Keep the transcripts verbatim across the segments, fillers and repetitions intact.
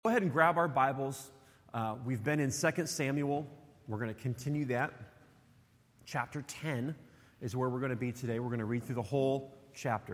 Go ahead and grab our Bibles. Uh, we've been in Second Samuel. We're going to continue that. Chapter ten is where we're going to be today. We're going to read through the whole chapter.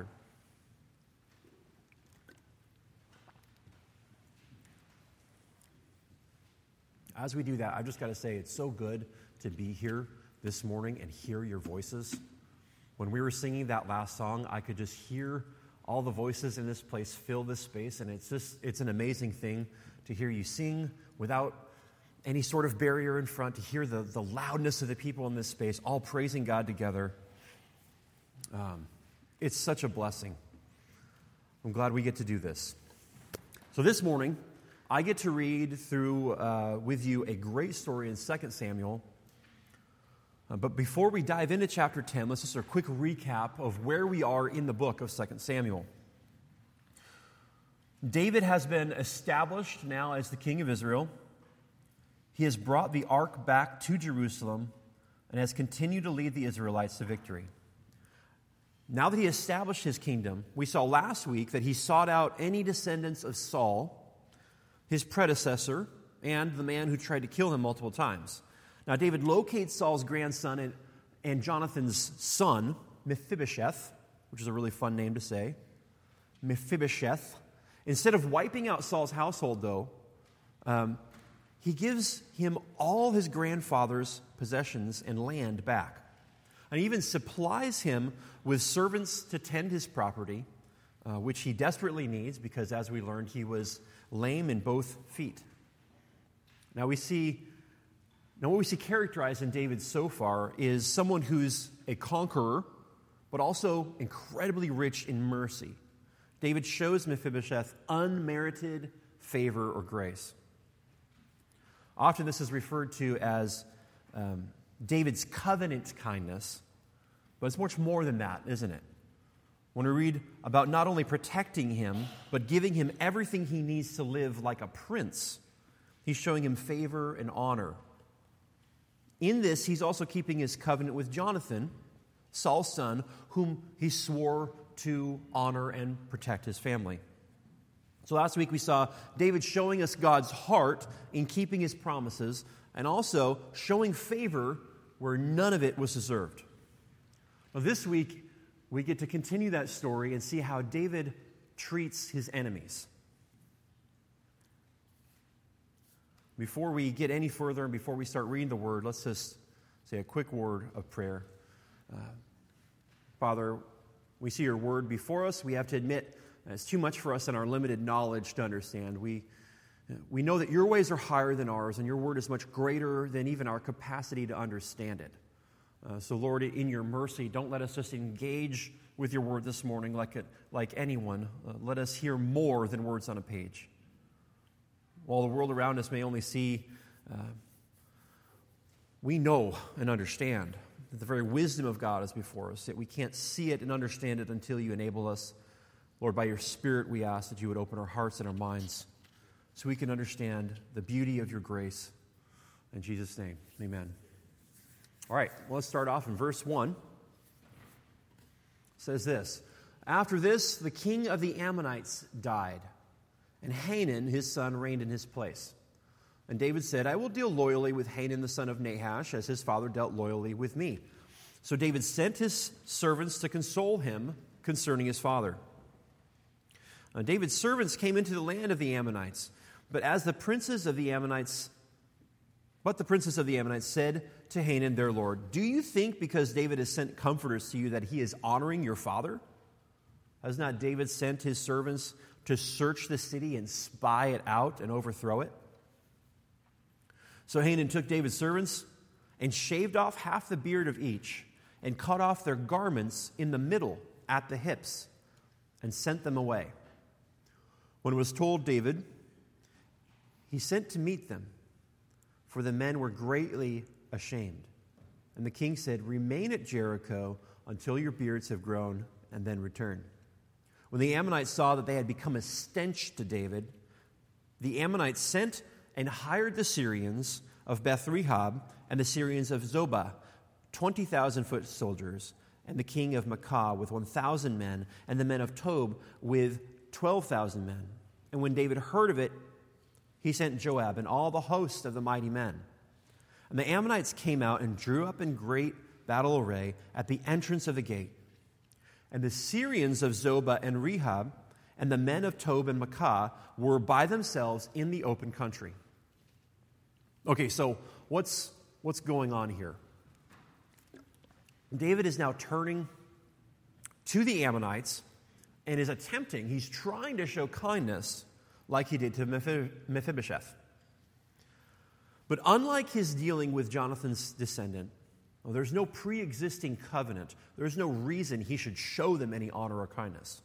As we do that, I've just got to say it's so good to be here this morning and hear your voices. When we were singing that last song, I could just hear all the voices in this place fill this space, and it's just, it's an amazing thing to hear you sing without any sort of barrier in front, to hear the, the loudness of the people in this space, all praising God together. Um, it's such a blessing. I'm glad we get to do this. So this morning, I get to read through uh, with you a great story in Second Samuel. Uh, but before we dive into chapter ten, let's just do a quick recap of where we are in the book of Second Samuel. David has been established now as the king of Israel. He has brought the ark back to Jerusalem and has continued to lead the Israelites to victory. Now that he established his kingdom, we saw last week that he sought out any descendants of Saul, his predecessor, and the man who tried to kill him multiple times. Now, David locates Saul's grandson and, and Jonathan's son, Mephibosheth, which is a really fun name to say, Mephibosheth. Instead of wiping out Saul's household, though, um, he gives him all his grandfather's possessions and land back. And even supplies him with servants to tend his property, uh, which he desperately needs because, as we learned, he was lame in both feet. Now, we see... Now, what we see characterized in David so far is someone who's a conqueror, but also incredibly rich in mercy. David shows Mephibosheth unmerited favor or grace. Often this is referred to as um, David's covenant kindness, but it's much more than that, isn't it? When we read about not only protecting him, but giving him everything he needs to live like a prince, he's showing him favor and honor. In this, he's also keeping his covenant with Jonathan, Saul's son, whom he swore to honor and protect his family. So last week we saw David showing us God's heart in keeping his promises and also showing favor where none of it was deserved. Now this week, we get to continue that story and see how David treats his enemies. Before we get any further and before we start reading the word, let's just say a quick word of prayer. Uh, Father, we see your word before us. We have to admit it's too much for us in our limited knowledge to understand. We, we know that your ways are higher than ours, and your word is much greater than even our capacity to understand it. Uh, so, Lord, in your mercy, don't let us just engage with your word this morning like, a, like anyone. Uh, let us hear more than words on a page. While the world around us may only see, uh, we know and understand that the very wisdom of God is before us, that we can't see it and understand it until you enable us. Lord, by your Spirit, we ask that you would open our hearts and our minds so we can understand the beauty of your grace. In Jesus' name, amen. All right, well, let's start off in verse one. It says this, "After this, the king of the Ammonites died, and Hanun, his son, reigned in his place. And David said, I will deal loyally with Hanun, the son of Nahash, as his father dealt loyally with me. So David sent his servants to console him concerning his father. Now, David's servants came into the land of the Ammonites, but as the princes of the Ammonites, but the princes of the Ammonites said to Hanun, their lord, do you think because David has sent comforters to you that he is honoring your father? Has not David sent his servants to search the city and spy it out and overthrow it? So Hanun took David's servants and shaved off half the beard of each and cut off their garments in the middle at the hips and sent them away. When it was told David, he sent to meet them, for the men were greatly ashamed. And the king said, remain at Jericho until your beards have grown and then return. When the Ammonites saw that they had become a stench to David, the Ammonites sent and hired the Syrians of Beth-rehob and the Syrians of Zobah, twenty thousand foot soldiers, and the king of Maacah with one thousand men, and the men of Tob with twelve thousand men. And when David heard of it, he sent Joab and all the host of the mighty men. And the Ammonites came out and drew up in great battle array at the entrance of the gate. And the Syrians of Zobah and Rehab and the men of Tob and Maacah were by themselves in the open country. Okay, so what's, what's going on here? David is now turning to the Ammonites and is attempting, he's trying to show kindness like he did to Mephibosheth. But unlike his dealing with Jonathan's descendant, well, there's no pre-existing covenant. There's no reason he should show them any honor or kindness.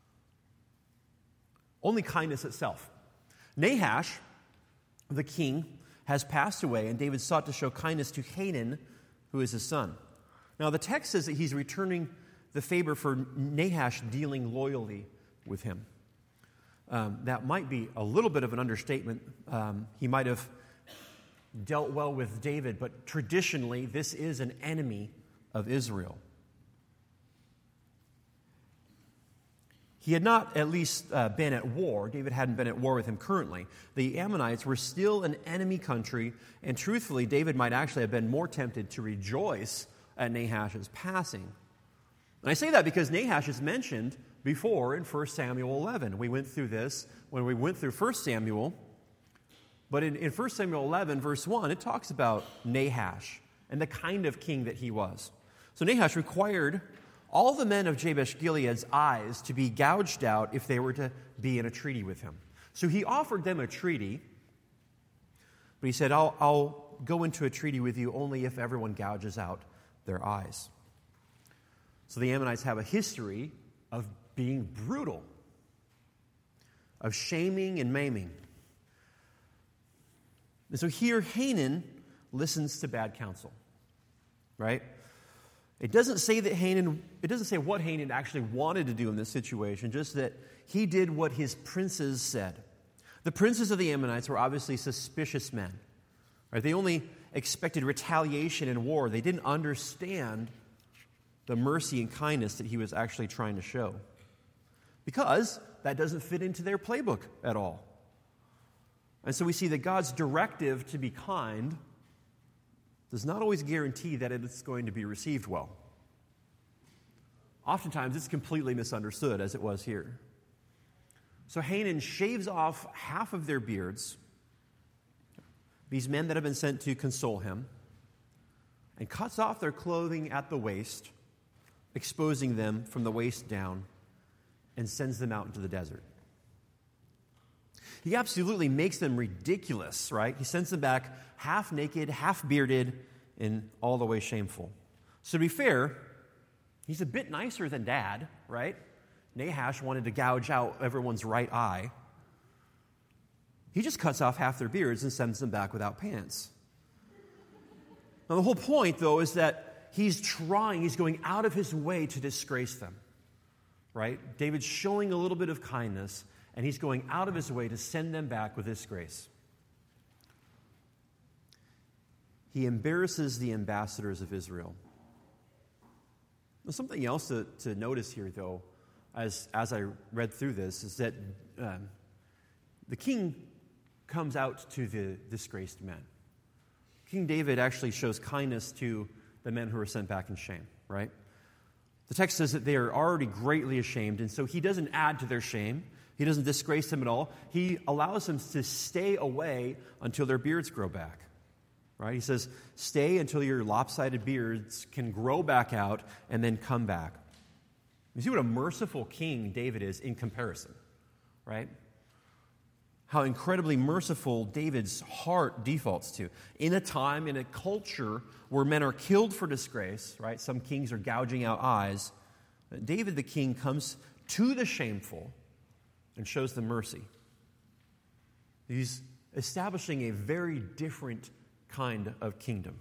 Only kindness itself. Nahash, the king, has passed away, and David sought to show kindness to Hanun, who is his son. Now, the text says that he's returning the favor for Nahash dealing loyally with him. Um, that might be a little bit of an understatement. Um, he might have dealt well with David, but traditionally, this is an enemy of Israel. He had not at least uh, been at war. David hadn't been at war with him currently. The Ammonites were still an enemy country, and truthfully, David might actually have been more tempted to rejoice at Nahash's passing. And I say that because Nahash is mentioned before in First Samuel eleven. We went through this when we went through First Samuel. But in, in First Samuel eleven, verse one, it talks about Nahash and the kind of king that he was. So Nahash required all the men of Jabesh Gilead's eyes to be gouged out if they were to be in a treaty with him. So he offered them a treaty, but he said, I'll, I'll go into a treaty with you only if everyone gouges out their eyes. So the Ammonites have a history of being brutal, of shaming and maiming. And so here Hanun listens to bad counsel, right? It doesn't say that Hanun, it doesn't say what Hanun actually wanted to do in this situation, just that he did what his princes said. The princes of the Ammonites were obviously suspicious men, right? They only expected retaliation and war. They didn't understand the mercy and kindness that he was actually trying to show, because that doesn't fit into their playbook at all. And so we see that God's directive to be kind does not always guarantee that it's going to be received well. Oftentimes, it's completely misunderstood, as it was here. So Hanun shaves off half of their beards, these men that have been sent to console him, and cuts off their clothing at the waist, exposing them from the waist down, and sends them out into the desert. He absolutely makes them ridiculous, right? He sends them back half naked, half bearded, and all the way shameful. So to be fair, he's a bit nicer than Dad, right? Nahash wanted to gouge out everyone's right eye. He just cuts off half their beards and sends them back without pants. Now the whole point, though, is that he's trying, he's going out of his way to disgrace them, right? David's showing a little bit of kindness, and he's going out of his way to send them back with disgrace. He embarrasses the ambassadors of Israel. Now, something else to, to notice here, though, as, as I read through this, is that um, the king comes out to the disgraced men. King David actually shows kindness to the men who are sent back in shame, right? The text says that they are already greatly ashamed, and so he doesn't add to their shame. He doesn't disgrace them at all. He allows them to stay away until their beards grow back. Right? He says, stay until your lopsided beards can grow back out and then come back. You see what a merciful king David is in comparison, right? How incredibly merciful David's heart defaults to. In a time, in a culture where men are killed for disgrace, right? Some kings are gouging out eyes. David the king comes to the shameful and shows them mercy. He's establishing a very different kind of kingdom.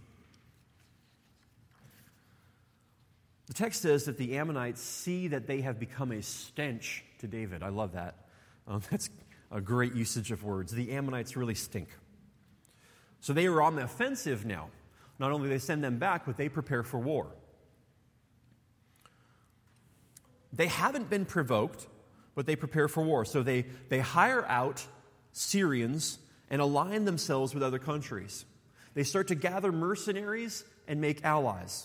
The text says that the Ammonites see that they have become a stench to David. I love that. Um, that's a great usage of words. The Ammonites really stink. So they are on the offensive now. Not only do they send them back, but they prepare for war. They haven't been provoked, but they prepare for war. So they, they hire out Syrians and align themselves with other countries. They start to gather mercenaries and make allies.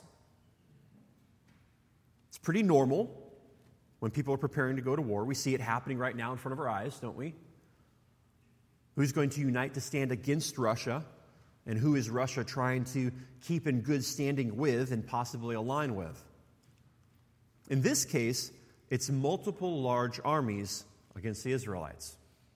It's pretty normal when people are preparing to go to war. We see it happening right now in front of our eyes, don't we? Who's going to unite to stand against Russia, and who is Russia trying to keep in good standing with and possibly align with? In this case, it's multiple large armies against the Israelites.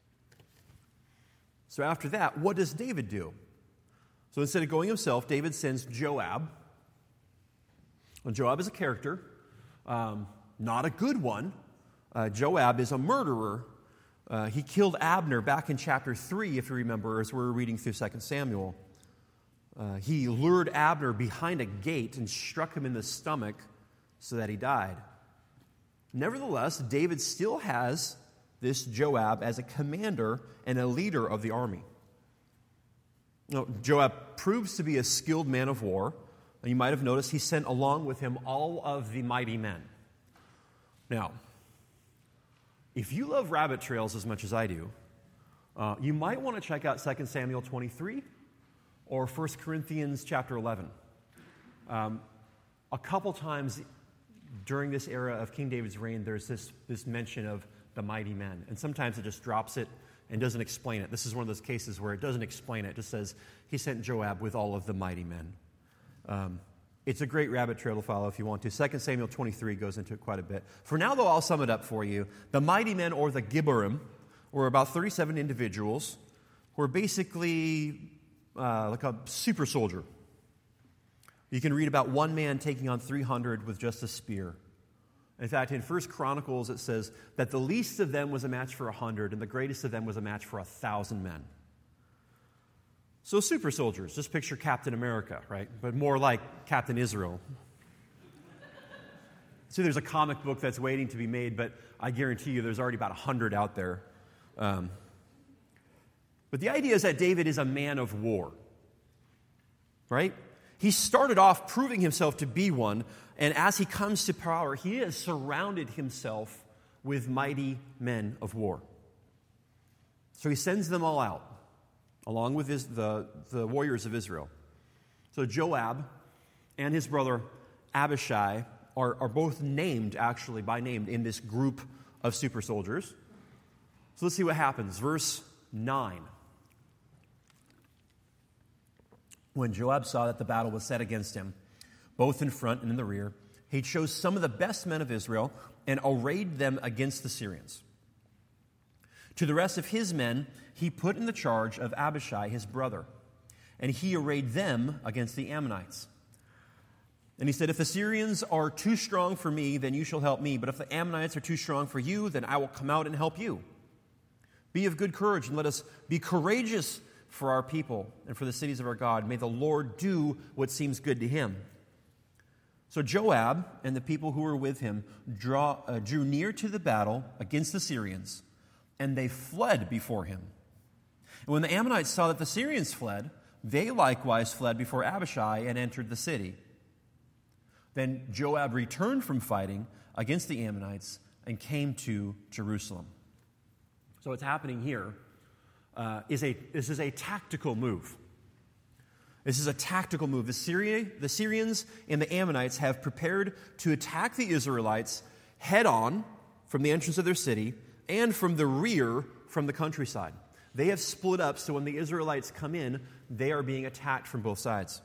So after that, what does David do? So instead of going himself, David sends Joab. Well, Joab is a character, um, not a good one. Uh, Joab is a murderer. Uh, he killed Abner back in chapter three, if you remember, as we were reading through Second Samuel. Uh, he lured Abner behind a gate and struck him in the stomach so that he died. Nevertheless, David still has this Joab as a commander and a leader of the army. Now, Joab proves to be a skilled man of war. And you might have noticed he sent along with him all of the mighty men. Now, if you love rabbit trails as much as I do, uh, you might want to check out Second Samuel twenty-three or First Corinthians chapter eleven. Um, a couple times during this era of King David's reign, there's this, this mention of the mighty men. And sometimes it just drops it and doesn't explain it. This is one of those cases where it doesn't explain it. It just says, he sent Joab with all of the mighty men. Um, it's a great rabbit trail to follow if you want to. Second Samuel twenty-three goes into it quite a bit. For now, though, I'll sum it up for you. The mighty men, or the Gibborim, were about thirty-seven individuals who were basically uh, like a super soldier. You can read about one man taking on three hundred with just a spear. In fact, in First Chronicles, it says that the least of them was a match for one hundred, and the greatest of them was a match for one thousand men. So super soldiers, just picture Captain America, right? But more like Captain Israel. So there's a comic book that's waiting to be made, but I guarantee you there's already about one hundred out there. Um, but the idea is that David is a man of war, right? He started off proving himself to be one, and as he comes to power, he has surrounded himself with mighty men of war. So he sends them all out, along with his, the, the warriors of Israel. So Joab and his brother Abishai are, are both named, actually, by name in this group of super soldiers. So let's see what happens. Verse nine. When Joab saw that the battle was set against him, both in front and in the rear, he chose some of the best men of Israel and arrayed them against the Syrians. To the rest of his men, he put in the charge of Abishai, his brother, and he arrayed them against the Ammonites. And he said, if the Syrians are too strong for me, then you shall help me. But if the Ammonites are too strong for you, then I will come out and help you. Be of good courage, and let us be courageous for our people and for the cities of our God. May the Lord do what seems good to him. So Joab and the people who were with him draw, uh, drew near to the battle against the Syrians, and they fled before him. And when the Ammonites saw that the Syrians fled, they likewise fled before Abishai and entered the city. Then Joab returned from fighting against the Ammonites and came to Jerusalem. So what's happening here uh, is a this is a tactical move. This is a tactical move. The, Syria, the Syrians and the Ammonites have prepared to attack the Israelites head on from the entrance of their city and from the rear from the countryside. They have split up, so when the Israelites come in, they are being attacked from both sides.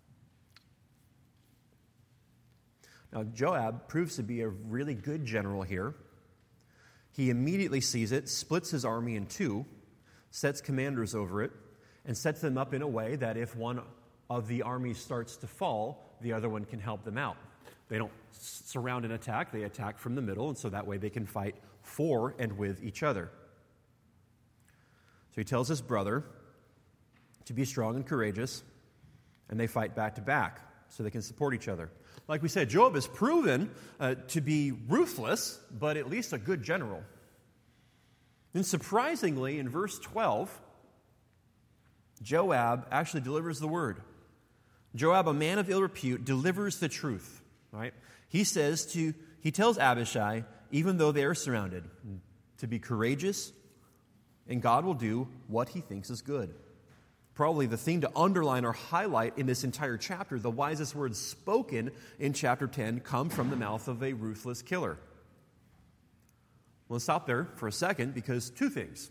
Now, Joab proves to be a really good general here. He immediately sees it, splits his army in two, sets commanders over it, and sets them up in a way that if one of the armies starts to fall, the other one can help them out. They don't surround and attack, they attack from the middle, and so that way they can fight for and with each other. So he tells his brother to be strong and courageous, and they fight back to back so they can support each other. Like we said, Joab is proven uh, to be ruthless, but at least a good general. And surprisingly, in verse twelve, Joab actually delivers the word. Joab, a man of ill repute, delivers the truth. Right? He says to, he tells Abishai, even though they are surrounded, to be courageous and God will do what he thinks is good. Probably the thing to underline or highlight in this entire chapter, the wisest words spoken in chapter ten come from the mouth of a ruthless killer. Let's stop there for a second because two things.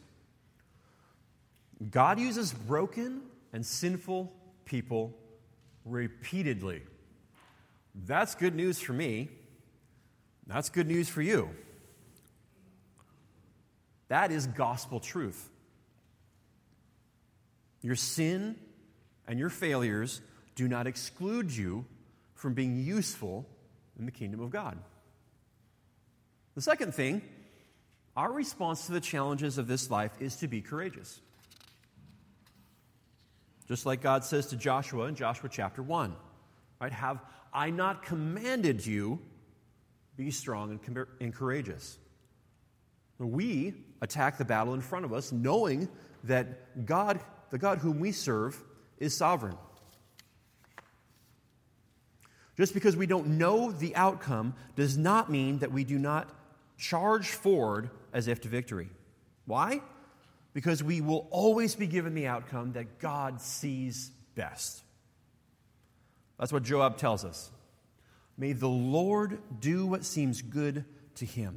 God uses broken and sinful people repeatedly. That's good news for me. That's good news for you. That is gospel truth. Your sin and your failures do not exclude you from being useful in the kingdom of God. The second thing, our response to the challenges of this life is to be courageous. Just like God says to Joshua in Joshua chapter one, right? Have I not commanded you, be strong and, com- and courageous? We attack the battle in front of us, knowing that God, the God whom we serve, is sovereign. Just because we don't know the outcome does not mean that we do not charge forward as if to victory. Why? Because we will always be given the outcome that God sees best. That's what Joab tells us. May the Lord do what seems good to him.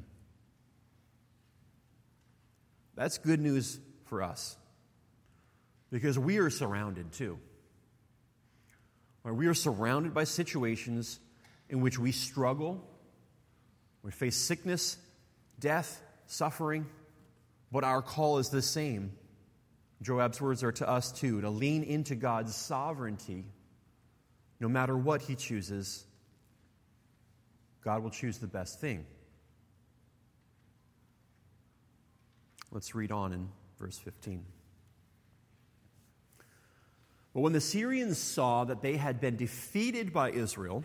That's good news for us because we are surrounded too. We are surrounded by situations in which we struggle, we face sickness, death, suffering, but our call is the same. Joab's words are to us too, to lean into God's sovereignty. No matter what he chooses, God will choose the best thing. Let's read on in verse fifteen. But when the Syrians saw that they had been defeated by Israel,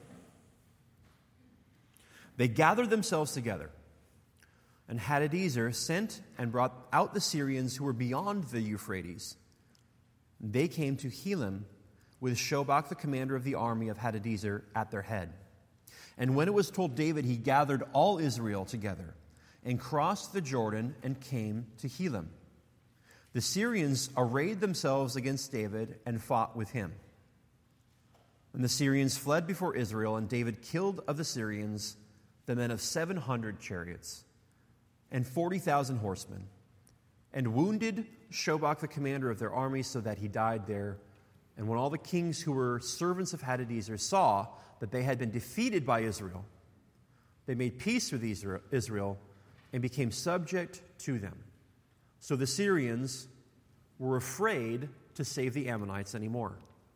they gathered themselves together. And Hadadezer sent and brought out the Syrians who were beyond the Euphrates. They came to Helam with Shobach, the commander of the army of Hadadezer, at their head. And when it was told David, he gathered all Israel together and crossed the Jordan and came to Helam. The Syrians arrayed themselves against David and fought with him. And the Syrians fled before Israel, and David killed of the Syrians the men of seven hundred chariots and forty thousand horsemen, and wounded Shobach, the commander of their army, so that he died there. And when all the kings who were servants of Hadadezer saw that they had been defeated by Israel, they made peace with Israel and became subject to them. So the Syrians were afraid to save the Ammonites anymore.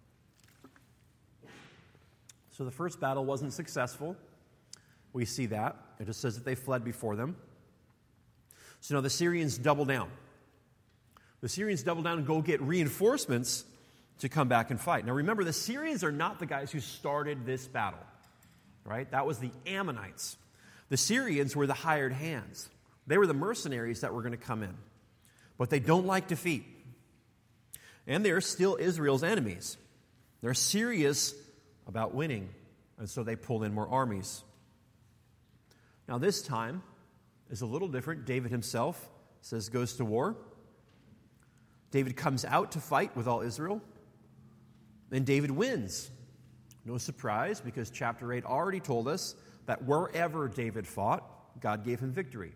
So the first battle wasn't successful. We see that. It just says that they fled before them. So now the Syrians double down. The Syrians double down and go get reinforcements to come back and fight. Now remember, the Syrians are not the guys who started this battle, right? That was the Ammonites. The Syrians were the hired hands. They were the mercenaries that were going to come in. But they don't like defeat. And they're still Israel's enemies. They're serious about winning, and so they pull in more armies. Now this time is a little different. David himself says goes to war. David comes out to fight with all Israel, and David wins. No surprise, because chapter eight already told us that wherever David fought, God gave him victory.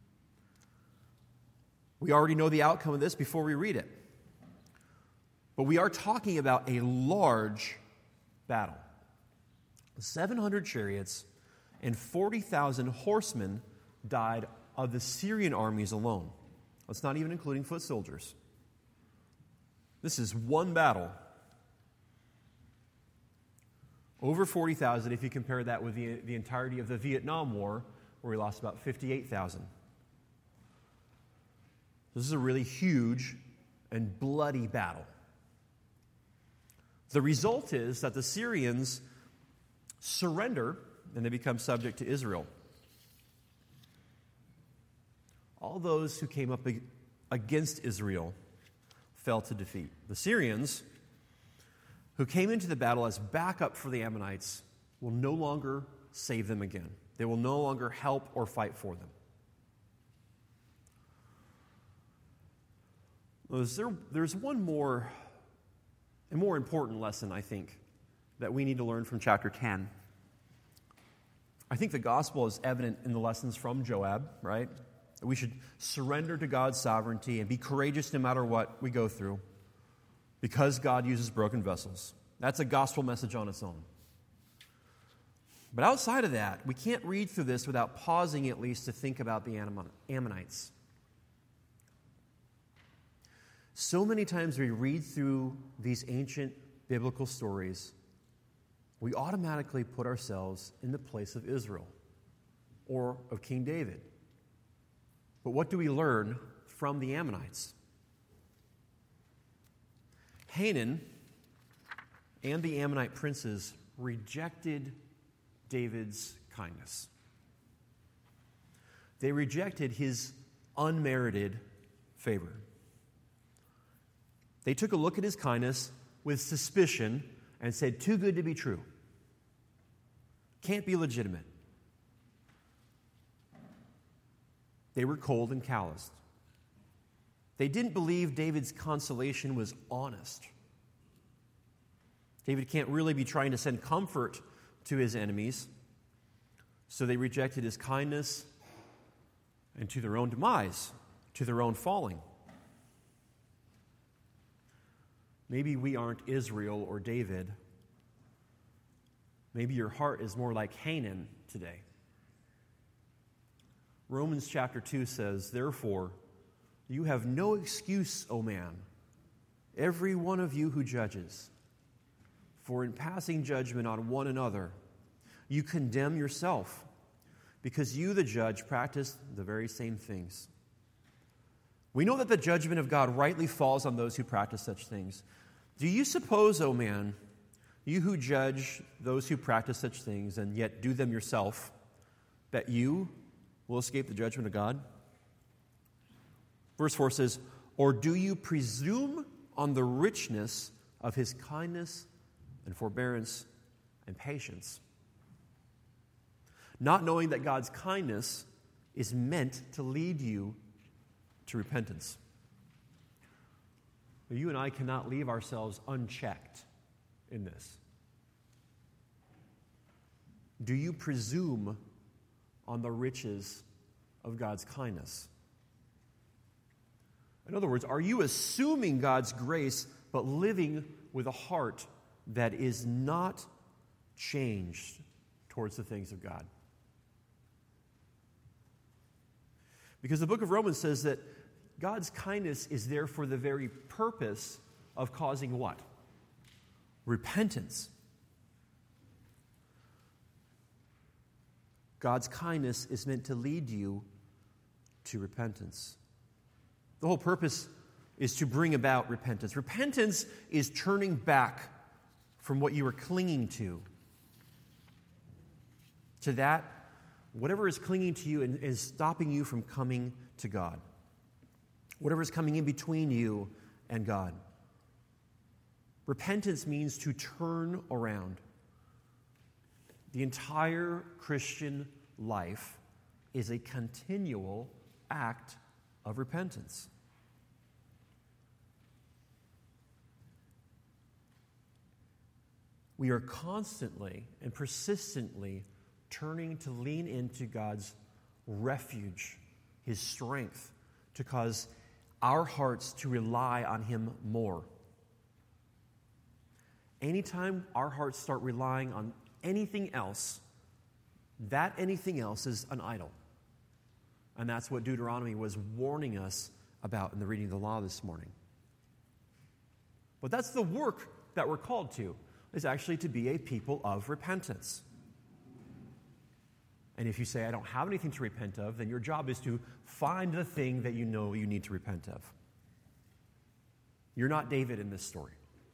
We already know the outcome of this before we read it. But we are talking about a large battle. seven hundred chariots and forty thousand horsemen died of the Syrian armies alone. That's not even including foot soldiers. This is one battle. Over forty thousand if you compare that with the, the entirety of the Vietnam War, where we lost about fifty-eight thousand. This is a really huge and bloody battle. The result is that the Syrians surrender and they become subject to Israel. All those who came up against Israel fell to defeat. The Syrians, who came into the battle as backup for the Ammonites, will no longer save them again. They will no longer help or fight for them. Well, is there, there's one more, a more important lesson, I think, that we need to learn from chapter ten. I think the gospel is evident in the lessons from Joab, right? We should surrender to God's sovereignty and be courageous no matter what we go through because God uses broken vessels. That's a gospel message on its own. But outside of that, we can't read through this without pausing at least to think about the Ammonites. So many times we read through these ancient biblical stories, we automatically put ourselves in the place of Israel or of King David. But what do we learn from the Ammonites? Hanun and the Ammonite princes rejected David's kindness. They rejected his unmerited favor. They took a look at his kindness with suspicion and said, too good to be true. Can't be legitimate. They were cold and calloused. They didn't believe David's consolation was honest. David can't really be trying to send comfort to his enemies, so they rejected his kindness and to their own demise, to their own falling. Maybe we aren't Israel or David. Maybe your heart is more like Hanun today. Romans chapter two says, therefore, you have no excuse, O man, every one of you who judges. For in passing judgment on one another, you condemn yourself, because you, the judge, practice the very same things. We know that the judgment of God rightly falls on those who practice such things. Do you suppose, O man, you who judge those who practice such things and yet do them yourself, that you will escape the judgment of God? Verse four says, or do you presume on the richness of his kindness and forbearance and patience, not knowing that God's kindness is meant to lead you to repentance? You and I cannot leave ourselves unchecked in this. Do you presume on the riches of God's kindness? In other words, are you assuming God's grace but living with a heart that is not changed towards the things of God? Because the book of Romans says that God's kindness is there for the very purpose of causing what? Repentance. God's kindness is meant to lead you to repentance. The whole purpose is to bring about repentance. Repentance is turning back from what you are clinging to, to that, whatever is clinging to you and is stopping you from coming to God. Whatever is coming in between you and God. Repentance means to turn around. The entire Christian life is a continual act of repentance. We are constantly and persistently turning to lean into God's refuge, his strength, to cause our hearts to rely on him more. Anytime our hearts start relying on anything else, that anything else is an idol. And that's what Deuteronomy was warning us about in the reading of the law this morning. But that's the work that we're called to, is actually to be a people of repentance. And if you say, I don't have anything to repent of, then your job is to find the thing that you know you need to repent of. You're not David in this story.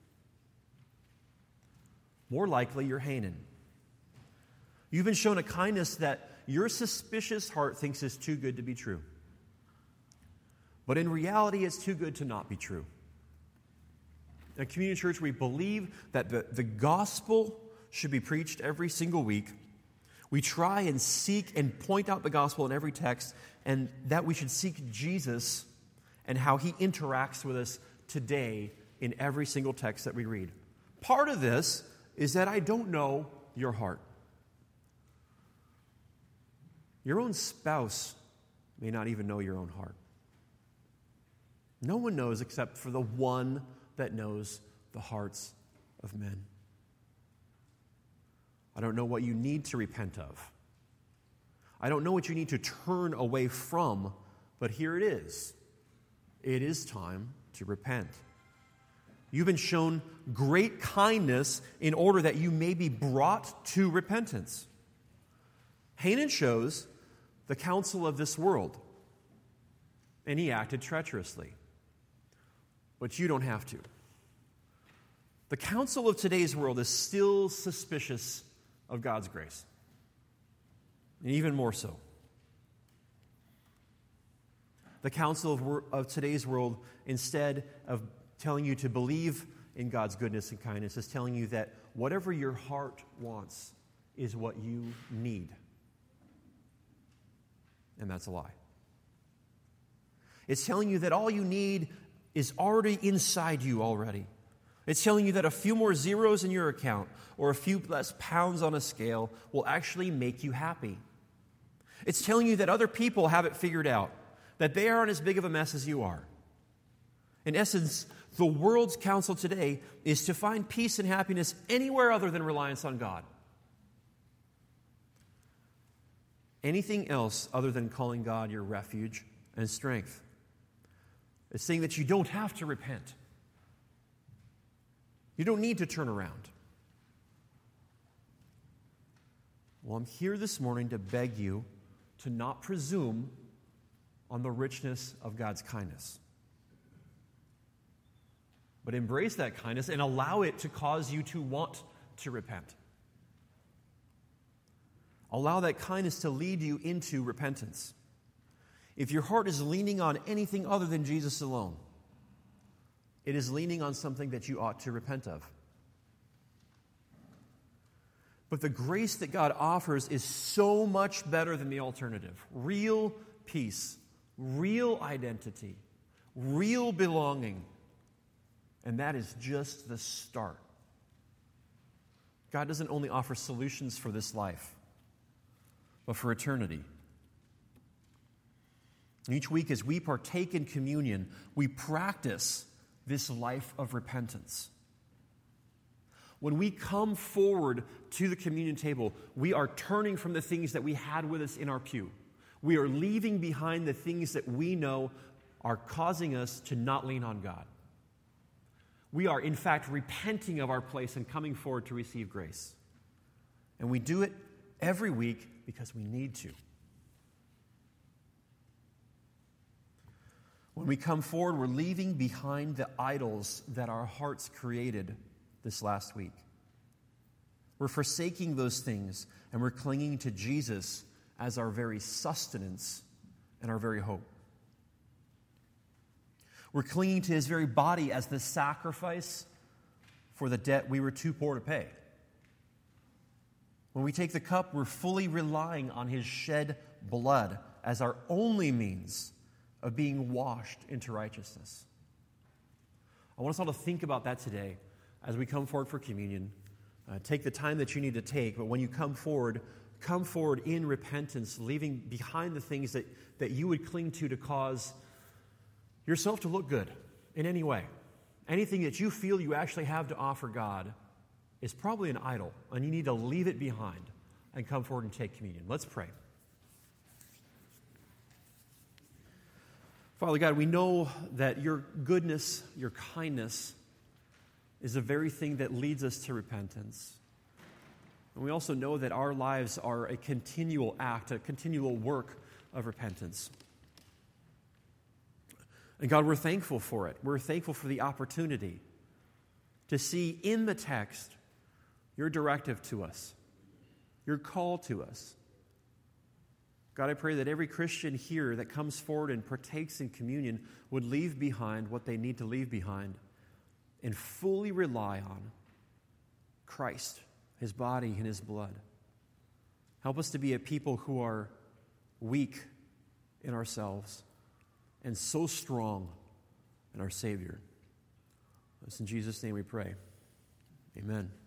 More likely, you're Hanun. You've been shown a kindness that your suspicious heart thinks is too good to be true. But in reality, it's too good to not be true. At Community Church, we believe that the, the gospel should be preached every single week. We try and seek and point out the gospel in every text, and that we should seek Jesus and how he interacts with us today in every single text that we read. Part of this is that I don't know your heart. Your own spouse may not even know your own heart. No one knows except for the one that knows the hearts of men. I don't know what you need to repent of. I don't know what you need to turn away from, but here it is. It is time to repent. You've been shown great kindness in order that you may be brought to repentance. Hanan chose the counsel of this world, and he acted treacherously. But you don't have to. The counsel of today's world is still suspicious of God's grace, and even more so. The counsel of, wor- of today's world, instead of telling you to believe in God's goodness and kindness, is telling you that whatever your heart wants is what you need. And that's a lie. It's telling you that all you need is already inside you already. It's telling you that a few more zeros in your account or a few less pounds on a scale will actually make you happy. It's telling you that other people have it figured out, that they aren't as big of a mess as you are. In essence, the world's counsel today is to find peace and happiness anywhere other than reliance on God. Anything else other than calling God your refuge and strength. It's saying that you don't have to repent. You don't need to turn around. Well, I'm here this morning to beg you to not presume on the richness of God's kindness, but embrace that kindness and allow it to cause you to want to repent. Allow that kindness to lead you into repentance. If your heart is leaning on anything other than Jesus alone, it is leaning on something that you ought to repent of. But the grace that God offers is so much better than the alternative. Real peace, real identity, real belonging. And that is just the start. God doesn't only offer solutions for this life, but for eternity. Each week as we partake in communion, we practice this life of repentance. When we come forward to the communion table, we are turning from the things that we had with us in our pew. We are leaving behind the things that we know are causing us to not lean on God. We are, in fact, repenting of our place and coming forward to receive grace. And we do it every week because we need to. When we come forward, we're leaving behind the idols that our hearts created this last week. We're forsaking those things, and we're clinging to Jesus as our very sustenance and our very hope. We're clinging to his very body as the sacrifice for the debt we were too poor to pay. When we take the cup, we're fully relying on his shed blood as our only means of being washed into righteousness. I want us all to think about that today as we come forward for communion. Uh, take the time that you need to take, but when you come forward, come forward in repentance, leaving behind the things that, that you would cling to to cause yourself to look good in any way. Anything that you feel you actually have to offer God is probably an idol, and you need to leave it behind and come forward and take communion. Let's pray. Father God, we know that your goodness, your kindness is the very thing that leads us to repentance. And we also know that our lives are a continual act, a continual work of repentance. And God, we're thankful for it. We're thankful for the opportunity to see in the text your directive to us, your call to us. God, I pray that every Christian here that comes forward and partakes in communion would leave behind what they need to leave behind and fully rely on Christ, his body and his blood. Help us to be a people who are weak in ourselves and so strong in our Savior. It's in Jesus' name we pray. Amen.